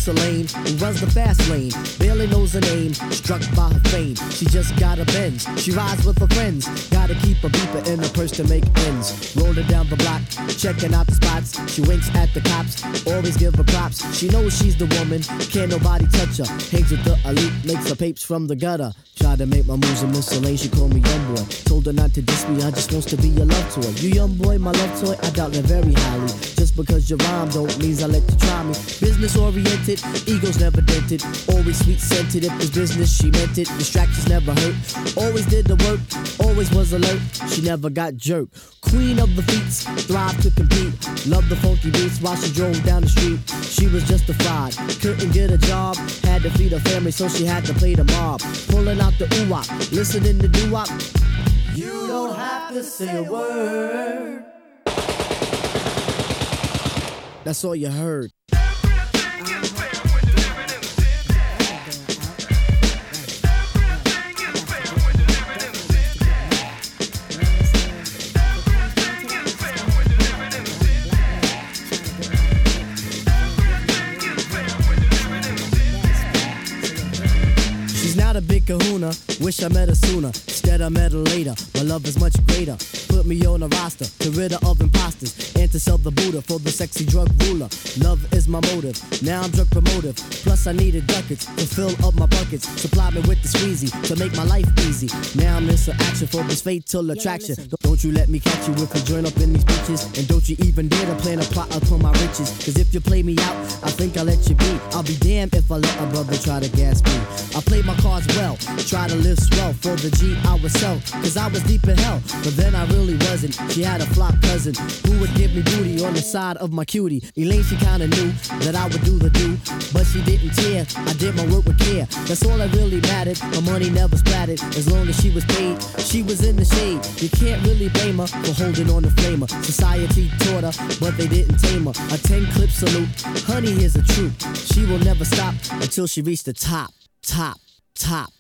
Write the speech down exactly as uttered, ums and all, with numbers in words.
Lisa Lane, who runs the fast lane, barely knows her name, struck by her fame. She just got a Benz, she rides with her friends, gotta keep a beeper in her purse to make ends. Rolling down the block, checking out the spots, she winks at the cops, always give her props. She knows she's the woman, can't nobody touch her. Hangs with the elite, makes her papes from the gutter. Tried to make my moves in Miss Lane, she called me young boy. Told her not to diss me, I just wants to be your love toy. You young boy, my love toy, I doubt that very highly. Just because you rhyme don't mean I let you try me. Business oriented, egos never dented. Always sweet scented, if it's business she meant it. Distractions never hurt, always did the work, always was alert. She never got jerked. Queen of the feats, thrive to compete. Loved the funky beats while she drove down the street. She was justified, couldn't get a job, had to feed her family so she had to play the mob. Pulling out the ooh-wop, listening to doo-wop. You don't have to say a word. That's all you heard. Not a big kahuna, wish I met her sooner. Instead I met her later, my love is much greater. Put me on a roster, to rid her of imposters, and to sell the Buddha for the sexy drug ruler. Love is my motive, now I'm drug promotive. Plus I needed ducats to fill up my buckets. Supply me with the squeezy to make my life easy. Now I'm in some action for this fatal attraction. Don't you let me catch you if you join up in these bitches. And don't you even dare to plan a plot upon my riches. Cause if you play me out, I think I'll let you be. I'll be damned if I let a brother try to gas me. I play my cards well, try to live swell for the G I would sell. Cause I was deep in hell, but then I really wasn't. She had a flop cousin who would give me booty on the side of my cutie. Elaine, she kinda knew that I would do the do, but she didn't care. I did my work with care, that's all that really mattered. My money never splattered, as long as she was paid. She was in the shade, you can't really blame her for holding on the flamer. Society taught her, but they didn't tame her. A ten clip salute, honey, here's the truth. She will never stop until she reached the top, top, top.